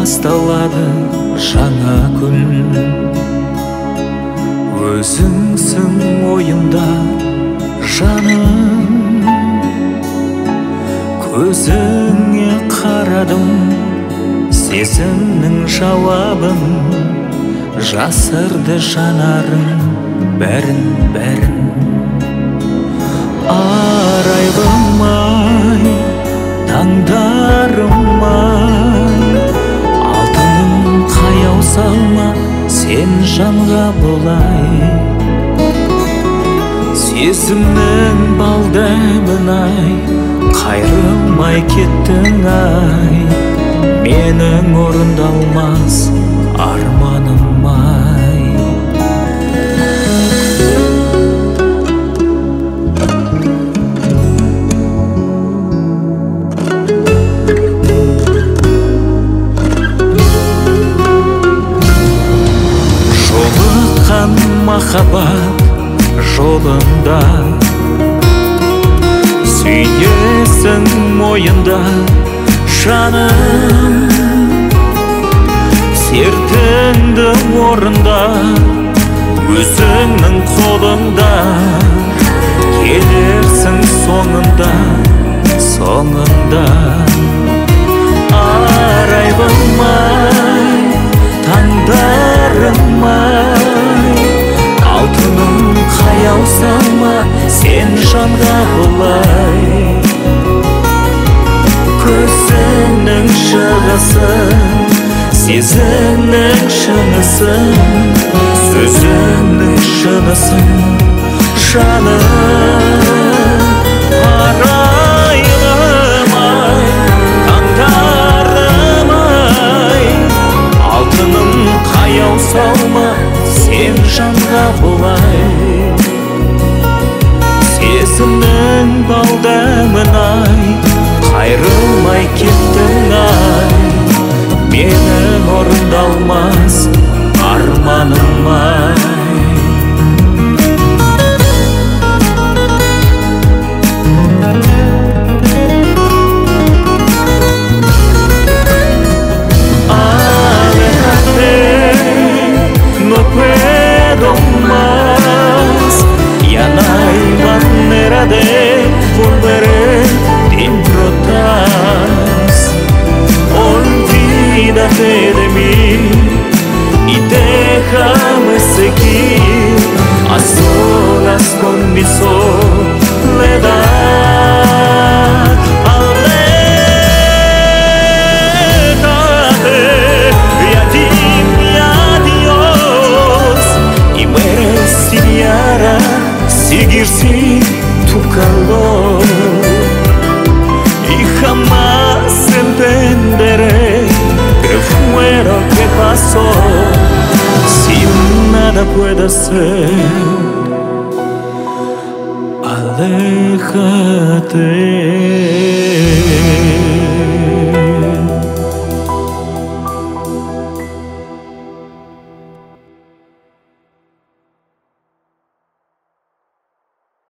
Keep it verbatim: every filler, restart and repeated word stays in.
басталады жаңа күн. Өзіңсің ойымда жаным, көзіңе қарадым, сезімнің жауабын, жасырды жанарың бәрін бәрін. Арайлым ай, таңдарым ай, алтыным қаяу салма сен жанға болай. Сезімнің бал дәмін ай, қайрылмай кеттің ай, менің орындалмас арманым ай. Жолыққан махаббат жолында, сүйесің мойында жаным, сертіңді орында, өзіңнің қолыңда, келерсің соңында, соңында. Арайлым ай, таңдарым ай, алтыным қаяу салма сен жанға болай. Көзіңнің шығысын, сезімнің шынысын, сөзіңнің шынысын жаным. Арайлым ай, таңдарым ай, алтыным қаяу салма сен жанға болай. Сезімнің бал дәмін ай, қайрылмай кеттің ай, менің орындалмас арманым ай. No puedo más, ya no hay manera de volver dentro atrás. Olvídate de mí y déjame seguir a solas con mi soledad. Seguir sin tu calor y jamás entenderé qué fue lo que pasó. Si nada puede ser, aléjate.